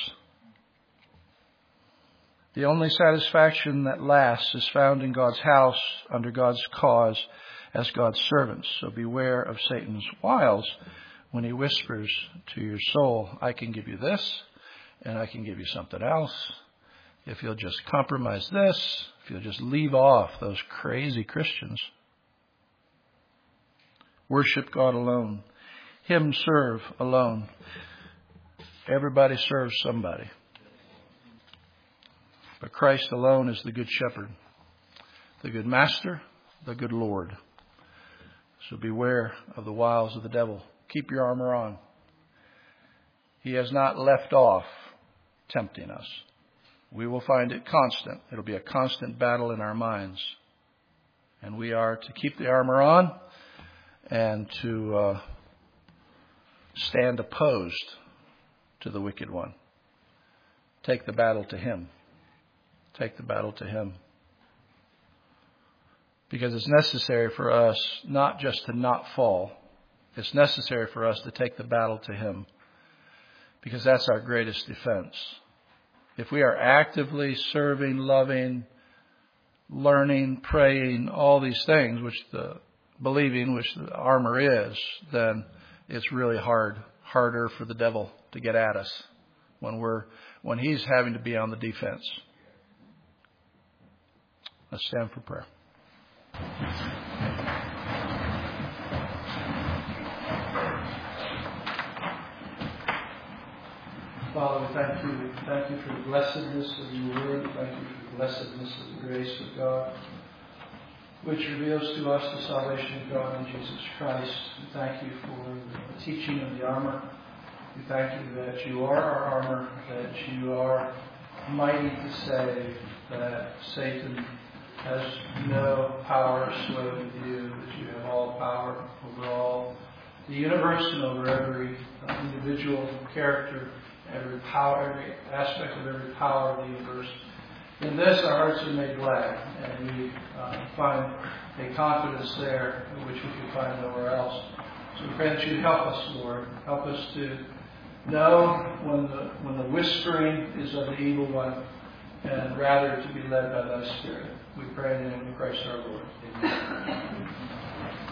The only satisfaction that lasts is found in God's house, under God's cause, as God's servants. So beware of Satan's wiles when he whispers to your soul, I can give you this, and I can give you something else. If you'll just compromise this, if you'll just leave off those crazy Christians. Worship God alone. Him serve alone. Everybody serves somebody. But Christ alone is the good shepherd, the good master, the good Lord. So beware of the wiles of the devil. Keep your armor on. He has not left off tempting us. We will find it constant. It'll be a constant battle in our minds. And we are to keep the armor on and to stand opposed to the wicked one. Take the battle to him. Take the battle to him. Because it's necessary for us not just to not fall, It's necessary for us to take the battle to Him, because that's our greatest defense. If we are actively serving, loving, learning, praying, all these things, which the armor is, then it's really harder for the devil to get at us when he's having to be on the defense. Let's stand for prayer. Father, we thank you. We thank you for the blessedness of your word. Thank you for the blessedness of the grace of God, which reveals to us the salvation of God in Jesus Christ. We thank you for the teaching of the armor. We thank you that you are our armor, that you are mighty to save, that Satan has no power or sway with you, that you have all power over all the universe and over every individual character, every power, every aspect of every power of the universe. In this, our hearts are made glad, and we find a confidence there which we can find nowhere else. So we pray that you help us, Lord. Help us to know when the whispering is of the evil one, and rather to be led by thy Spirit. We pray in the name of Christ our Lord. Amen.